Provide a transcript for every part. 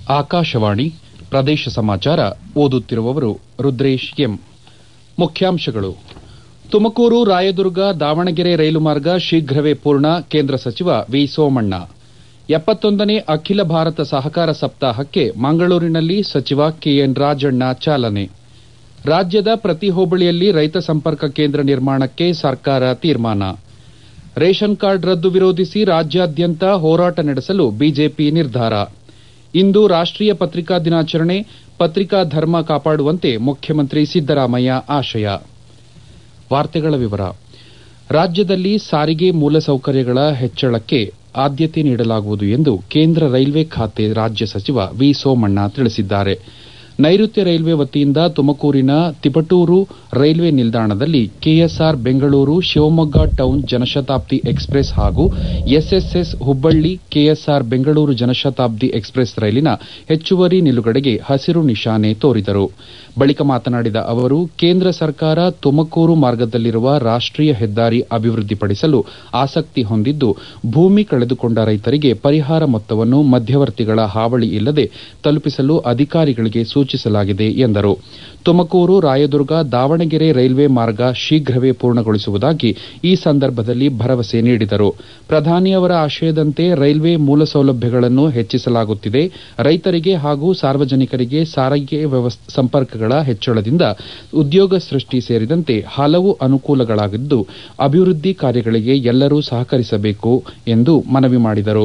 ಆಕಾಶವಾಣಿ ಪ್ರದೇಶ ಸಮಾಚಾರ ಓದುತ್ತಿರುವವರು ರುದ್ರೇಶ್ ಎಂ. ಮುಖ್ಯಾಂಶಗಳು: ತುಮಕೂರು ರಾಯದುರ್ಗ ದಾವಣಗೆರೆ ರೈಲು ಮಾರ್ಗ ಶೀಘ್ರವೇ ಪೂರ್ಣ, ಕೇಂದ್ರ ಸಚಿವ ವಿ. ಸೋಮಣ್ಣ. 71ನೇ ಅಖಿಲ ಭಾರತ ಸಹಕಾರ ಸಪ್ತಾಹಕ್ಕೆ ಮಂಗಳೂರಿನಲ್ಲಿ ಸಚಿವ ಕೆಎನ್ ರಾಜಣ್ಣ ಚಾಲನೆ. ರಾಜ್ಯದ ಪ್ರತಿ ಹೋಬಳಿಯಲ್ಲಿ ರೈತ ಸಂಪರ್ಕ ಕೇಂದ್ರ ನಿರ್ಮಾಣಕ್ಕೆ ಸರ್ಕಾರ ತೀರ್ಮಾನ. ರೇಷನ್ ಕಾರ್ಡ್ ರದ್ದು ವಿರೋಧಿಸಿ ರಾಜ್ಯಾದ್ಯಂತ ಹೋರಾಟ ನಡೆಸಲು ಬಿಜೆಪಿ ನಿರ್ಧಾರ. ಇಂದು ರಾಷ್ಟೀಯ ಪತ್ರಿಕಾ ದಿನಾಚರಣೆ, ಪತ್ರಿಕಾ ಧರ್ಮ ಕಾಪಾಡುವಂತೆ ಮುಖ್ಯಮಂತ್ರಿ ಸಿದ್ದರಾಮಯ್ಯ ಆಶಯ. ವಾರ್ತೆಗಳ ವಿವರ. ರಾಜ್ಯದಲ್ಲಿ ಸಾರಿಗೆ ಮೂಲಸೌಕರ್ಯಗಳ ಹೆಚ್ಚಳಕ್ಕೆ ಆದ್ಯತೆ ನೀಡಲಾಗುವುದು ಎಂದು ಕೇಂದ್ರ ರೈಲ್ವೆ ಖಾತೆ ರಾಜ್ಯ ಸಚಿವ ವಿ. ಸೋಮಣ್ಣ ತಿಳಿಸಿದ್ದಾರೆ. ನೈಋತ್ಯ ರೈಲ್ವೆ ವತಿಯಿಂದ ತುಮಕೂರಿನ ತಿಪಟೂರು ರೈಲ್ವೆ ನಿಲ್ದಾಣದಲ್ಲಿ KSR Bengaluru Shivamogga town Janshatabdi express ಹಾಗೂ SSS Hubballi KSR Bengaluru Janshatabdi express ರೈಲಿನ ಹೆಚ್ಚುವರಿ ನಿಲುಗಡೆಗೆ ಹಸಿರು ನಿಶಾನೆ ತೋರಿದರು. ಬಳಿಕ ಮಾತನಾಡಿದ ಅವರು, ಕೇಂದ್ರ ಸರ್ಕಾರ ತುಮಕೂರು ಮಾರ್ಗದಲ್ಲಿರುವ ರಾಷ್ಟೀಯ ಹೆದ್ದಾರಿ ಅಭಿವೃದ್ಧಿಪಡಿಸಲು ಆಸಕ್ತಿ ಹೊಂದಿದ್ದು, ಭೂಮಿ ಕಳೆದುಕೊಂಡ ರೈತರಿಗೆ ಪರಿಹಾರ ಮೊತ್ತವನ್ನು ಮಧ್ಯವರ್ತಿಗಳ ಹಾವಳಿ ಇಲ್ಲದೆ ತಲುಪಿಸಲು ಅಧಿಕಾರಿಗಳಿಗೆ ಸೂಚಿಸಲಾಗಿದೆ ಎಂದರು. ತುಮಕೂರು ರಾಯದುರ್ಗ ದಾವಣಗೆರೆ ರೈಲ್ವೆ ಮಾರ್ಗ ಶೀಘ್ರವೇ ಪೂರ್ಣಗೊಳಿಸುವುದಾಗಿ ಈ ಸಂದರ್ಭದಲ್ಲಿ ಭರವಸೆ ನೀಡಿದರು. ಪ್ರಧಾನಿಯವರ ಆಶಯದಂತೆ ರೈಲ್ವೆ ಮೂಲಸೌಲಭ್ಯಗಳನ್ನು ಹೆಚ್ಚಿಸಲಾಗುತ್ತಿದೆ. ರೈತರಿಗೆ ಹಾಗೂ ಸಾರ್ವಜನಿಕರಿಗೆ ಸಾರಿಗೆ ಸಂಪರ್ಕಗಳ ಹೆಚ್ಚಳದಿಂದ ಉದ್ಯೋಗ ಸೃಷ್ಟಿ ಸೇರಿದಂತೆ ಹಲವು ಅನುಕೂಲಗಳಾಗಿದ್ದು, ಅಭಿವೃದ್ಧಿ ಕಾರ್ಯಗಳಿಗೆ ಎಲ್ಲರೂ ಸಹಕರಿಸಬೇಕು ಎಂದು ಮನವಿ ಮಾಡಿದರು.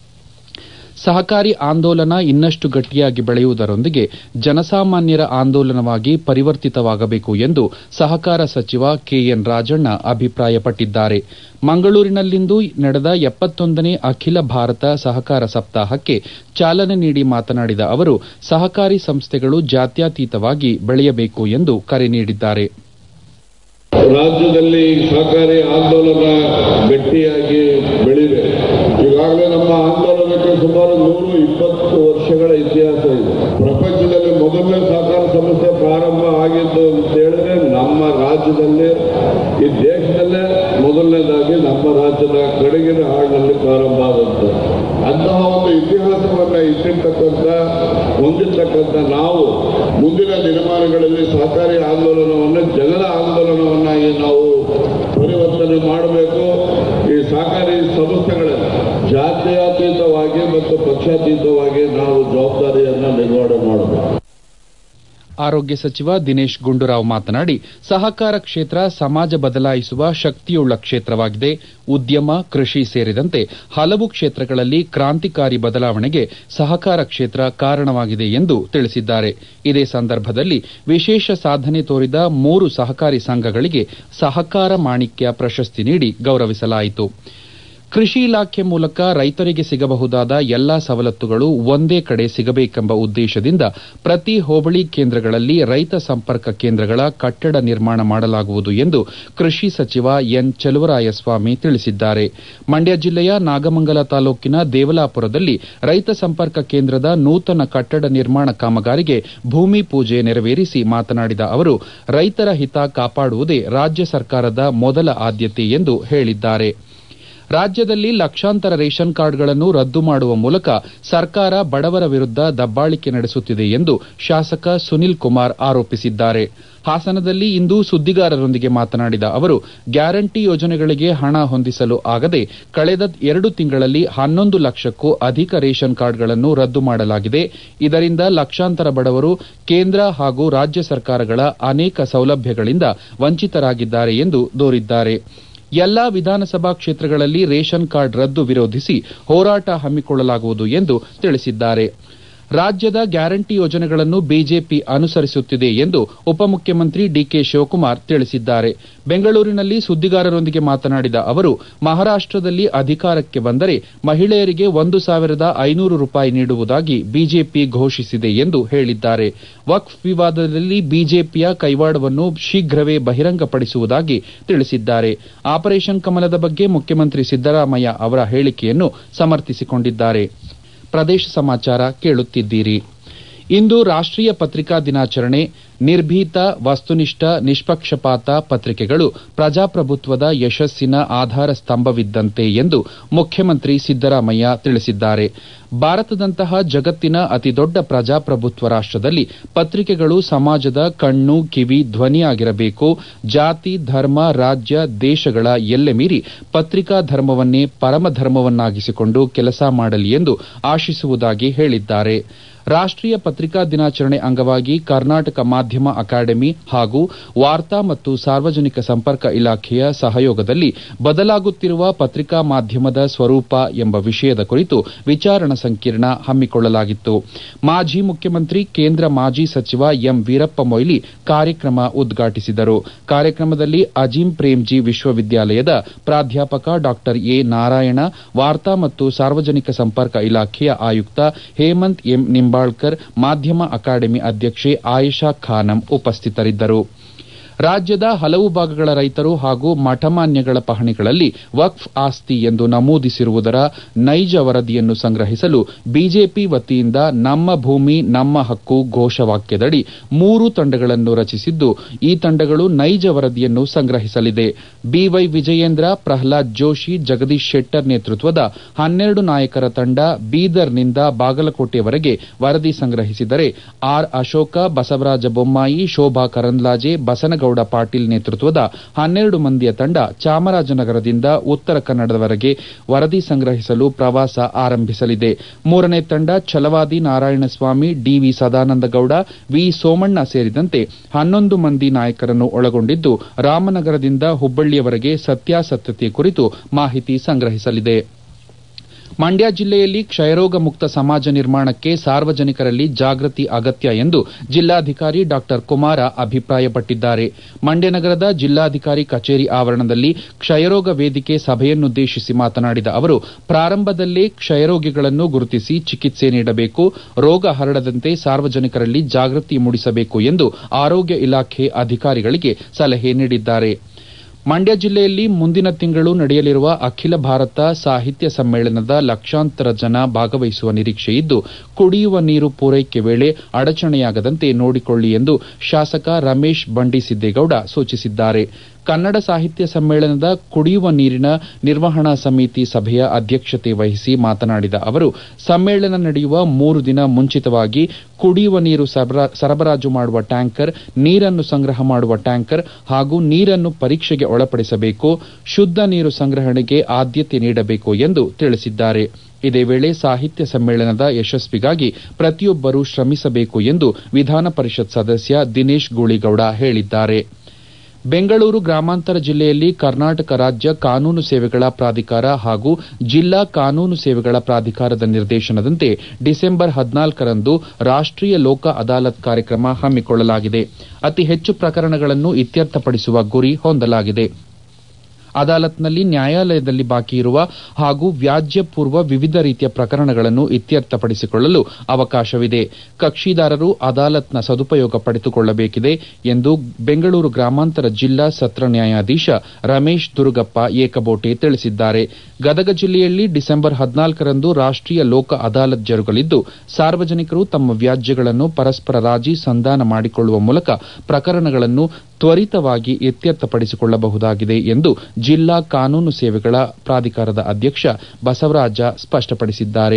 ಸಹಕಾರಿ ಆಂದೋಲನ ಇನ್ನಷ್ಟು ಗಟ್ಟಿಯಾಗಿ ಬೆಳೆಯುವುದರೊಂದಿಗೆ ಜನಸಾಮಾನ್ಯರ ಆಂದೋಲನವಾಗಿ ಪರಿವರ್ತಿತವಾಗಬೇಕು ಎಂದು ಸಹಕಾರ ಸಚಿವ ಕೆಎನ್ ರಾಜಣ್ಣ ಅಭಿಪ್ರಾಯಪಟ್ಟಿದ್ದಾರೆ. ಮಂಗಳೂರಿನಲ್ಲಿಂದು ನಡೆದ 71ನೇ ಅಖಿಲ ಭಾರತ ಸಹಕಾರ ಸಪ್ತಾಹಕ್ಕೆ ಚಾಲನೆ ನೀಡಿ ಮಾತನಾಡಿದ ಅವರು, ಸಹಕಾರಿ ಸಂಸ್ಥೆಗಳು ಜಾತ್ಯತೀತವಾಗಿ ಬೆಳೆಯಬೇಕು ಎಂದು ಕರೆ ನೀಡಿದ್ದಾರೆ. ರಾಜ್ಯದಲ್ಲಿ ಸಹಕಾರಿ ಆಂದೋಲನ ಗಟ್ಟಿಯಾಗಿ ಬೆಳೆದಿದೆ. ಈಗಾಗಲೇ ನಮ್ಮ ಆಂದೋಲನಕ್ಕೆ ಸುಮಾರು 120 ವರ್ಷಗಳ ಇತಿಹಾಸ ಇದೆ. ಪ್ರಪಂಚದಲ್ಲಿ ಮೊದಲನೇ ಸಹಕಾರ ಸಂಸ್ಥೆ ಪ್ರಾರಂಭ ಆಗಿದ್ದು ಅಂತ ಹೇಳಿದ್ರೆ ನಮ್ಮ ರಾಜ್ಯದಲ್ಲೇ, ಈ ದೇಶದಲ್ಲೇ ಮೊದಲನೇದಾಗಿ ನಮ್ಮ ರಾಜ್ಯದ ಕಡೆಗಿನ ಹಾಡಿನಲ್ಲಿ ಪ್ರಾರಂಭ ಆದಂತೆ. ಅಂತಹ ಒಂದು ಇತಿಹಾಸವನ್ನ ಹೊಂದಿರತಕ್ಕಂಥ ನಾವು ಮುಂದಿನ ದಿನಮಾನಗಳಲ್ಲಿ ಸಹಕಾರಿ ಆಂದೋಲನವನ್ನು ಜನರ ಆಂದೋಲನವನ್ನಾಗಿ ನಾವು ಪರಿವರ್ತನೆ ಮಾಡಬೇಕು. ಈ ಸಹಕಾರಿ ಸಂಸ್ಥೆಗಳಲ್ಲಿ ಜಾತ್ಯತೀತವಾಗಿ ಮತ್ತು ಪಕ್ಷಾತೀತವಾಗಿ ನಾವು ಜವಾಬ್ದಾರಿಯನ್ನು ನಿರ್ವಹಣೆ ಮಾಡಬೇಕು. ಆರೋಗ್ಯ ಸಚಿವ ದಿನೇಶ್ ಗುಂಡೂರಾವ್ ಮಾತನಾಡಿ, ಸಹಕಾರ ಕ್ಷೇತ್ರ ಸಮಾಜ ಬದಲಾಯಿಸುವ ಶಕ್ತಿಯುಳ್ಳ ಕ್ಷೇತ್ರವಾಗಿದೆ. ಉದ್ಯಮ, ಕೃಷಿ ಸೇರಿದಂತೆ ಹಲವು ಕ್ಷೇತ್ರಗಳಲ್ಲಿ ಕ್ರಾಂತಿಕಾರಿ ಬದಲಾವಣೆಗೆ ಸಹಕಾರ ಕ್ಷೇತ್ರ ಕಾರಣವಾಗಿದೆ ಎಂದು ತಿಳಿಸಿದ್ದಾರೆ. ಇದೇ ಸಂದರ್ಭದಲ್ಲಿ ವಿಶೇಷ ಸಾಧನೆ ತೋರಿದ 3 ಸಹಕಾರಿ ಸಂಘಗಳಿಗೆ ಸಹಕಾರ ಮಾಣಿಕ್ಯ ಪ್ರಶಸ್ತಿ ನೀಡಿ ಗೌರವಿಸಲಾಯಿತು. ಕೃಷಿ ಇಲಾಖೆ ಮೂಲಕ ರೈತರಿಗೆ ಸಿಗಬಹುದಾದ ಎಲ್ಲಾ ಸವಲತ್ತುಗಳು ಒಂದೇ ಕಡೆ ಸಿಗಬೇಕೆಂಬ ಉದ್ದೇಶದಿಂದ ಪ್ರತಿ ಹೋಬಳಿ ಕೇಂದ್ರಗಳಲ್ಲಿ ರೈತ ಸಂಪರ್ಕ ಕೇಂದ್ರಗಳ ಕಟ್ಟಡ ನಿರ್ಮಾಣ ಮಾಡಲಾಗುವುದು ಎಂದು ಕೃಷಿ ಸಚಿವ ಎನ್. ಚಲುವರಾಯಸ್ವಾಮಿ ತಿಳಿಸಿದ್ದಾರೆ. ಮಂಡ್ಯ ಜಿಲ್ಲೆಯ ನಾಗಮಂಗಲ ತಾಲೂಕಿನ ದೇವಲಾಪುರದಲ್ಲಿ ರೈತ ಸಂಪರ್ಕ ಕೇಂದ್ರದ ನೂತನ ಕಟ್ಟಡ ನಿರ್ಮಾಣ ಕಾಮಗಾರಿಗೆ ಭೂಮಿ ಪೂಜೆ ನೆರವೇರಿಸಿ ಮಾತನಾಡಿದ ಅವರು, ರೈತರ ಹಿತ ಕಾಪಾಡುವುದೇ ರಾಜ್ಯ ಸರ್ಕಾರದ ಮೊದಲ ಆದ್ಯತೆ ಎಂದು ಹೇಳಿದ್ದಾರೆ. ರಾಜ್ಯದಲ್ಲಿ ಲಕ್ಷಾಂತರ ರೇಷನ್ ಕಾರ್ಡ್ಗಳನ್ನು ರದ್ದು ಮಾಡುವ ಮೂಲಕ ಸರ್ಕಾರ ಬಡವರ ವಿರುದ್ಧ ದಬ್ಬಾಳಿಕೆ ನಡೆಸುತ್ತಿದೆ ಎಂದು ಶಾಸಕ ಸುನಿಲ್ ಕುಮಾರ್ ಆರೋಪಿಸಿದ್ದಾರೆ. ಹಾಸನದಲ್ಲಿ ಇಂದು ಸುದ್ದಿಗಾರರೊಂದಿಗೆ ಮಾತನಾಡಿದ ಅವರು, ಗ್ಯಾರಂಟಿ ಯೋಜನೆಗಳಿಗೆ ಹಣ ಹೊಂದಿಸಲು ಆಗದೆ ಕಳೆದ 2 ತಿಂಗಳಲ್ಲಿ 11 ಲಕ್ಷಕ್ಕೂ ಅಧಿಕ ರೇಷನ್ ಕಾರ್ಡ್ಗಳನ್ನು ರದ್ದು ಮಾಡಲಾಗಿದೆ. ಇದರಿಂದ ಲಕ್ಷಾಂತರ ಬಡವರು ಕೇಂದ್ರ ಹಾಗೂ ರಾಜ್ಯ ಸರ್ಕಾರಗಳ ಅನೇಕ ಸೌಲಭ್ಯಗಳಿಂದ ವಂಚಿತರಾಗಿದ್ದಾರೆ ಎಂದು ದೂರಿದ್ದಾರೆ. ಎಲ್ಲಾ ವಿಧಾನಸಭಾ ಕ್ಷೇತ್ರಗಳಲ್ಲಿ ರೇಷನ್ ಕಾರ್ಡ್ ರದ್ದು ವಿರೋಧಿಸಿ ಹೋರಾಟ ಹಮ್ಮಿಕೊಳ್ಳಲಾಗುವುದು ಎಂದು ತಿಳಿಸಿದ್ದಾರೆ. ರಾಜ್ಯದ ಗ್ಯಾರಂಟಿ ಯೋಜನೆಗಳನ್ನು ಬಿಜೆಪಿ ಅನುಸರಿಸುತ್ತಿದೆ ಎಂದು ಉಪಮುಖ್ಯಮಂತ್ರಿ ಡಿಕೆ ಶಿವಕುಮಾರ್ ತಿಳಿಸಿದ್ದಾರೆ. ಬೆಂಗಳೂರಿನಲ್ಲಿ ಸುದ್ದಿಗಾರರೊಂದಿಗೆ ಮಾತನಾಡಿದ ಅವರು, ಮಹಾರಾಷ್ಟದಲ್ಲಿ ಅಧಿಕಾರಕ್ಕೆ ಬಂದರೆ ಮಹಿಳೆಯರಿಗೆ 1,500 ರೂಪಾಯಿ ನೀಡುವುದಾಗಿ ಬಿಜೆಪಿ ಘೋಷಿಸಿದೆ ಎಂದು ಹೇಳಿದ್ದಾರೆ. ವಕ್ಫ್ ವಿವಾದದಲ್ಲಿ ಬಿಜೆಪಿಯ ಕೈವಾಡವನ್ನು ಶೀಘ್ರವೇ ಬಹಿರಂಗಪಡಿಸುವುದಾಗಿ ತಿಳಿಸಿದ್ದಾರೆ. ಆಪರೇಷನ್ ಕಮಲದ ಬಗ್ಗೆ ಮುಖ್ಯಮಂತ್ರಿ ಸಿದ್ದರಾಮಯ್ಯ ಅವರ ಹೇಳಿಕೆಯನ್ನು ಸಮರ್ಥಿಸಿಕೊಂಡಿದ್ದಾರೆ. ಪ್ರದೇಶ ಸಮಾಚಾರ ಕೇಳುತ್ತಿದ್ದೀರಿ. ಇಂದು ರಾಷ್ಟ್ರೀಯ ಪತ್ರಿಕಾ ದಿನಾಚರಣೆ. ನಿರ್ಭೀತ, ವಸ್ತುನಿಷ್ಠ, ನಿಷ್ಪಕ್ಷಪಾತ ಪತ್ರಿಕೆಗಳು ಪ್ರಜಾಪ್ರಭುತ್ವದ ಯಶಸ್ಸಿನ ಆಧಾರ ಸ್ತಂಭವಿದ್ದಂತೆ ಎಂದು ಮುಖ್ಯಮಂತ್ರಿ ಸಿದ್ದರಾಮಯ್ಯ ತಿಳಿಸಿದ್ದಾರೆ. ಭಾರತದಂತಹ ಜಗತ್ತಿನ ಅತಿದೊಡ್ಡ ಪ್ರಜಾಪ್ರಭುತ್ವ ರಾಷ್ಟದಲ್ಲಿ ಪತ್ರಿಕೆಗಳು ಸಮಾಜದ ಕಣ್ಣು, ಕಿವಿ, ಧ್ವನಿಯಾಗಿರಬೇಕು. ಜಾತಿ, ಧರ್ಮ, ರಾಜ್ಯ, ದೇಶಗಳ ಎಲ್ಲೆ ಮೀರಿ ಪತ್ರಿಕಾ ಧರ್ಮವನ್ನೇ ಪರಮಧರ್ಮವನ್ನಾಗಿಸಿಕೊಂಡು ಕೆಲಸ ಮಾಡಲಿ ಎಂದು ಆಶಿಸುವುದಾಗಿ ಹೇಳಿದ್ದಾರೆ. ರಾಷ್ಟ್ರೀಯ ಪತ್ರಿಕಾ ದಿನಾಚರಣೆ ಅಂಗವಾಗಿ ಕರ್ನಾಟಕ ಮಾಧ್ಯಮ ಅಕಾಡೆಮಿ ಹಾಗೂ ವಾರ್ತಾ ಮತ್ತು ಸಾರ್ವಜನಿಕ ಸಂಪರ್ಕ ಇಲಾಖೆಯ ಸಹಯೋಗದಲ್ಲಿ ಬದಲಾಗುತ್ತಿರುವ ಪತ್ರಿಕಾ ಮಾಧ್ಯಮದ ಸ್ವರೂಪ ಎಂಬ ವಿಷಯದ ಕುರಿತು ವಿಚಾರ ಸಂಕಿರಣ ಹಮ್ಮಿಕೊಳ್ಳಲಾಗಿತ್ತು. ಮಾಜಿ ಮುಖ್ಯಮಂತ್ರಿ, ಕೇಂದ್ರ ಮಾಜಿ ಸಚಿವ ಎಂ. ವೀರಪ್ಪ ಮೊಯ್ಲಿ ಕಾರ್ಯಕ್ರಮ ಉದ್ಘಾಟಿಸಿದರು. ಕಾರ್ಯಕ್ರಮದಲ್ಲಿ ಅಜೀಂ ಪ್ರೇಮ್ಜಿ ವಿಶ್ವವಿದ್ಯಾಲಯದ ಪ್ರಾಧ್ಯಾಪಕ ಡಾ ಎ. ನಾರಾಯಣ, ವಾರ್ತಾ ಮತ್ತು ಸಾರ್ವಜನಿಕ ಸಂಪರ್ಕ ಇಲಾಖೆಯ ಆಯುಕ್ತ ಹೇಮಂತ್ ಎಂ. ನಿಂಬಾಳ್ಕರ್, ಮಾಧ್ಯಮ ಅಕಾಡೆಮಿ ಅಧ್ಯಕ್ಷೆ ಆಯೇಷಾ ಖಾನಂ ಉಪಸ್ಥಿತರಿದ್ದರು. ರಾಜ್ಯದ ಹಲವು ಭಾಗಗಳ ರೈತರು ಹಾಗೂ ಮಠಮಾನ್ಯಗಳ ಪಹಣಿಗಳಲ್ಲಿ ವಕ್ಫ್ ಆಸ್ತಿ ಎಂದು ನಮೂದಿಸಿರುವುದರ ನೈಜ ವರದಿಯನ್ನು ಸಂಗ್ರಹಿಸಲು ಬಿಜೆಪಿ ವತಿಯಿಂದ ನಮ್ಮ ಭೂಮಿ ನಮ್ಮ ಹಕ್ಕು ಘೋಷವಾಕ್ಯದಡಿ 3 ತಂಡಗಳನ್ನು ರಚಿಸಿದ್ದು, ಈ ತಂಡಗಳು ನೈಜ ವರದಿಯನ್ನು ಸಂಗ್ರಹಿಸಲಿದೆ. ಬಿವೈ ವಿಜಯೇಂದ್ರ, ಪ್ರಹ್ಲಾದ್ ಜೋಶಿ, ಜಗದೀಶ್ ಶೆಟ್ಟರ್ ನೇತೃತ್ವದ 12 ನಾಯಕರ ತಂಡ ಬೀದರ್ನಿಂದ ಬಾಗಲಕೋಟೆವರೆಗೆ ವರದಿ ಸಂಗ್ರಹಿಸಿದರೆ, ಆರ್. ಅಶೋಕ, ಬಸವರಾಜ ಬೊಮ್ಮಾಯಿ, ಶೋಭಾ ಕರಂದ್ಲಾಜೆ, ಬಸನಗೌಡ ಪಾಟೀಲ್ ನೇತೃತ್ವದ 12 ಮಂದಿಯ ತಂಡ ಚಾಮರಾಜನಗರದಿಂದ ಉತ್ತರ ಕನ್ನಡದವರೆಗೆ ವರದಿ ಸಂಗ್ರಹಿಸಲು ಪ್ರವಾಸ ಆರಂಭಿಸಲಿದೆ. 3ನೇ ತಂಡ ಛಲವಾದಿ ನಾರಾಯಣಸ್ವಾಮಿ, ಡಿವಿ ಸದಾನಂದಗೌಡ, ವಿ ಸೋಮಣ್ಣ ಸೇರಿದಂತೆ 11 ಮಂದಿ ನಾಯಕರನ್ನು ಒಳಗೊಂಡಿದ್ದು, ರಾಮನಗರದಿಂದ ಹುಬ್ಬಳ್ಳಿಯವರೆಗೆ ಸತ್ಯಾಸತ್ಯತೆ ಕುರಿತು ಮಾಹಿತಿ ಸಂಗ್ರಹಿಸಲಿದೆ. ಮಂಡ್ಯ ಜಿಲ್ಲೆಯಲ್ಲಿ ಕ್ಷಯರೋಗ ಮುಕ್ತ ಸಮಾಜ ನಿರ್ಮಾಣಕ್ಕೆ ಸಾರ್ವಜನಿಕರಲ್ಲಿ ಜಾಗೃತಿ ಅಗತ್ಯ ಎಂದು ಜಿಲ್ಲಾಧಿಕಾರಿ ಡಾ ಕುಮಾರ ಅಭಿಪ್ರಾಯಪಟ್ಟಿದ್ದಾರೆ. ಮಂಡ್ಯ ನಗರದ ಜಿಲ್ಲಾಧಿಕಾರಿ ಕಚೇರಿ ಆವರಣದಲ್ಲಿ ಕ್ಷಯರೋಗ ವೇದಿಕೆ ಸಭೆಯನ್ನುದ್ದೇಶಿಸಿ ಮಾತನಾಡಿದ ಅವರು, ಪ್ರಾರಂಭದಲ್ಲೇ ಕ್ಷಯರೋಗಿಗಳನ್ನು ಗುರುತಿಸಿ ಚಿಕಿತ್ಸೆ ನೀಡಬೇಕು, ರೋಗ ಹರಡದಂತೆ ಸಾರ್ವಜನಿಕರಲ್ಲಿ ಜಾಗೃತಿ ಮೂಡಿಸಬೇಕು ಎಂದು ಆರೋಗ್ಯ ಇಲಾಖೆ ಅಧಿಕಾರಿಗಳಿಗೆ ಸಲಹೆ ನೀಡಿದ್ದಾರೆ. ಮಂಡ್ಯ ಜಿಲ್ಲೆಯಲ್ಲಿ ಮುಂದಿನ ತಿಂಗಳು ನಡೆಯಲಿರುವ ಅಖಿಲ ಭಾರತ ಸಾಹಿತ್ಯ ಸಮ್ಮೇಳನದ ಲಕ್ಷಾಂತರ ಜನ ಭಾಗವಹಿಸುವ ನಿರೀಕ್ಷೆಯಿದ್ದು, ಕುಡಿಯುವ ನೀರು ಪೂರೈಕೆ ವೇಳೆ ಅಡಚಣೆಯಾಗದಂತೆ ನೋಡಿಕೊಳ್ಳಿ ಎಂದು ಶಾಸಕ ರಮೇಶ್ ಬಂಡಿಸಿದ್ದೇಗೌಡ ಸೂಚಿಸಿದ್ದಾರೆ. ಕನ್ನಡ ಸಾಹಿತ್ಯ ಸಮ್ಮೇಳನದ ಕುಡಿಯುವ ನೀರಿನ ನಿರ್ವಹಣಾ ಸಮಿತಿ ಸಭೆಯ ಅಧ್ಯಕ್ಷತೆ ವಹಿಸಿ ಮಾತನಾಡಿದ ಅವರು, ಸಮ್ಮೇಳನ ನಡೆಯುವ 3 ದಿನ ಮುಂಚಿತವಾಗಿ ಕುಡಿಯುವ ನೀರು ಸರಬರಾಜು ಮಾಡುವ ಟ್ಯಾಂಕರ್, ನೀರನ್ನು ಸಂಗ್ರಹ ಮಾಡುವ ಟ್ಯಾಂಕರ್ ಹಾಗೂ ನೀರನ್ನು ಪರೀಕ್ಷೆಗೆ ಒಳಪಡಿಸಬೇಕು, ಶುದ್ಧ ನೀರು ಸಂಗ್ರಹಣೆಗೆ ಆದ್ಯತೆ ನೀಡಬೇಕು ಎಂದು ತಿಳಿಸಿದ್ದಾರೆ. ಇದೇ ವೇಳೆ ಸಾಹಿತ್ಯ ಸಮ್ಮೇಳನದ ಯಶಸ್ವಿಗಾಗಿ ಪ್ರತಿಯೊಬ್ಬರೂ ಶ್ರಮಿಸಬೇಕು ಎಂದು ವಿಧಾನ ಪರಿಷತ್ ಸದಸ್ಯ ದಿನೇಶ್ ಗೂಳಿಗೌಡ ಹೇಳಿದ್ದಾರೆ. ಬೆಂಗಳೂರು ಗ್ರಾಮಾಂತರ ಜಿಲ್ಲೆಯಲ್ಲಿ ಕರ್ನಾಟಕ ರಾಜ್ಯ ಕಾನೂನು ಸೇವೆಗಳ ಪ್ರಾಧಿಕಾರ ಹಾಗೂ ಜಿಲ್ಲಾ ಕಾನೂನು ಸೇವೆಗಳ ಪ್ರಾಧಿಕಾರದ ನಿರ್ದೇಶನದಂತೆ ಡಿಸೆಂಬರ್ 14ರಂದು ರಾಷ್ಟ್ರೀಯ ಲೋಕ ಅದಾಲತ್ ಕಾರ್ಯಕ್ರಮ ಹಮ್ಮಿಕೊಳ್ಳಲಾಗಿದೆ. ಅತಿ ಹೆಚ್ಚು ಪ್ರಕರಣಗಳನ್ನು ಇತ್ಯರ್ಥಪಡಿಸುವ ಗುರಿ ಹೊಂದಲಾಗಿದೆ. ಅದಾಲತ್ನಲ್ಲಿ ನ್ಯಾಯಾಲಯದಲ್ಲಿ ಬಾಕಿ ಇರುವ ಹಾಗೂ ವ್ಯಾಜ್ಯ ಪೂರ್ವ ವಿವಿಧ ರೀತಿಯ ಪ್ರಕರಣಗಳನ್ನು ಇತ್ಯರ್ಥಪಡಿಸಿಕೊಳ್ಳಲು ಅವಕಾಶವಿದೆ. ಕಕ್ಷಿದಾರರು ಅದಾಲತ್ನ ಸದುಪಯೋಗ ಪಡೆದುಕೊಳ್ಳಬೇಕಿದೆ ಎಂದು ಬೆಂಗಳೂರು ಗ್ರಾಮಾಂತರ ಜಿಲ್ಲಾ ಸತ್ರ ನ್ಯಾಯಾಧೀಶ ರಮೇಶ್ ದುರುಗಪ್ಪ ಏಕಬೋಟೆ ತಿಳಿಸಿದ್ದಾರೆ. ಗದಗ ಜಿಲ್ಲೆಯಲ್ಲಿ ಡಿಸೆಂಬರ್ 14ರಂದು ರಾಷ್ಟ್ರೀಯ ಲೋಕ ಅದಾಲತ್ ಜರುಗಲಿದ್ದು, ಸಾರ್ವಜನಿಕರು ತಮ್ಮ ವ್ಯಾಜ್ಯಗಳನ್ನು ಪರಸ್ಪರ ರಾಜಿ ಸಂಧಾನ ಮಾಡಿಕೊಳ್ಳುವ ಮೂಲಕ ಪ್ರಕರಣಗಳನ್ನು ತ್ವರಿತವಾಗಿ ಇತ್ಯರ್ಥಪಡಿಸಿಕೊಳ್ಳಬಹುದಾಗಿದೆ ಎಂದು ಜಿಲ್ಲಾ ಕಾನೂನು ಸೇವೆಗಳ ಪ್ರಾಧಿಕಾರದ ಅಧ್ಯಕ್ಷ ಬಸವರಾಜ ಸ್ಪಷ್ಟಪಡಿಸಿದ್ದಾರೆ.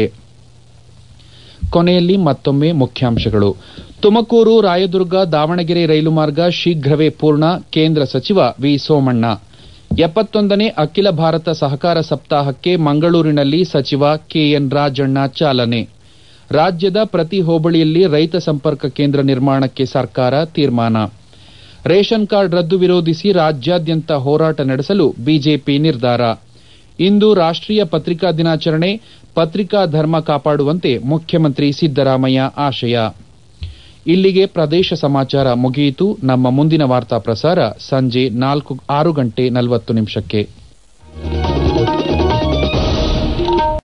ಕೊನೆಯಲ್ಲಿ ಮತ್ತೊಮ್ಮೆ ಮುಖ್ಯಾಂಶಗಳು. ತುಮಕೂರು, ರಾಯದುರ್ಗ, ದಾವಣಗೆರೆ ರೈಲು ಮಾರ್ಗ ಶೀಘ್ರವೇ ಪೂರ್ಣ, ಕೇಂದ್ರ ಸಚಿವ ವಿ ಸೋಮಣ್ಣ. 71ನೇ ಅಖಿಲ ಭಾರತ ಸಹಕಾರ ಸಪ್ತಾಹಕ್ಕೆ ಮಂಗಳೂರಿನಲ್ಲಿ ಸಚಿವ ಕೆಎನ್ ರಾಜಣ್ಣ ಚಾಲನೆ. ರಾಜ್ಯದ ಪ್ರತಿ ಹೋಬಳಿಯಲ್ಲಿ ರೈತ ಸಂಪರ್ಕ ಕೇಂದ್ರ ನಿರ್ಮಾಣಕ್ಕೆ ಸರ್ಕಾರ ತೀರ್ಮಾನ. ರೇಷನ್ ಕಾರ್ಡ್ ರದ್ದು ವಿರೋಧಿಸಿ ರಾಜ್ಯಾದ್ಯಂತ ಹೋರಾಟ ನಡೆಸಲು ಬಿಜೆಪಿ ನಿರ್ಧಾರ. ಇಂದು ರಾಷ್ಟ್ರೀಯ ಪತ್ರಿಕಾ ದಿನಾಚರಣೆ, ಪತ್ರಿಕಾ ಧರ್ಮ ಕಾಪಾಡುವಂತೆ ಮುಖ್ಯಮಂತ್ರಿ ಸಿದ್ದರಾಮಯ್ಯ ಆಶಯ. ಇಲ್ಲಿಗೆ ಪ್ರದೇಶ ಸಮಾಚಾರ ಮುಗಿಯಿತು. ನಮ್ಮ ಮುಂದಿನ ವಾರ್ತಾ ಪ್ರಸಾರ ಸಂಜೆ 6:40 ನಿಮಿಷಕ್ಕೆ.